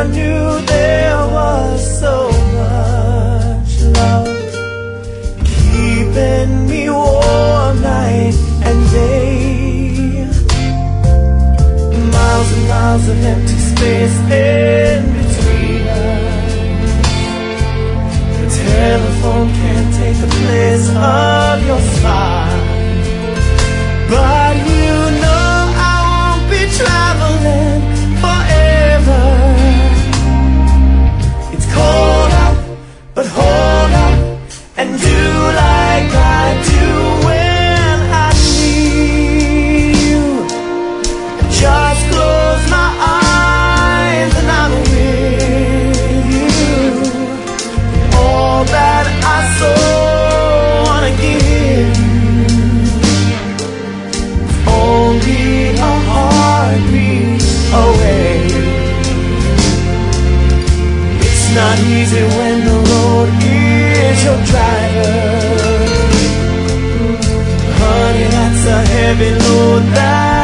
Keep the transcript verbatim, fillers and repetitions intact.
knew there was so much love keeping me warm night and day. Miles and miles of empty space in between us. The telephone can't take the place of your smile. But you know I won't be traveling forever. It's cold out, but hold up and do like I do when I need you. Just close my eyes and I'm with you. All that I so wanna give you, only a heartbeat away. It's not easy when the road is your driver. Honey, that's a heavy load that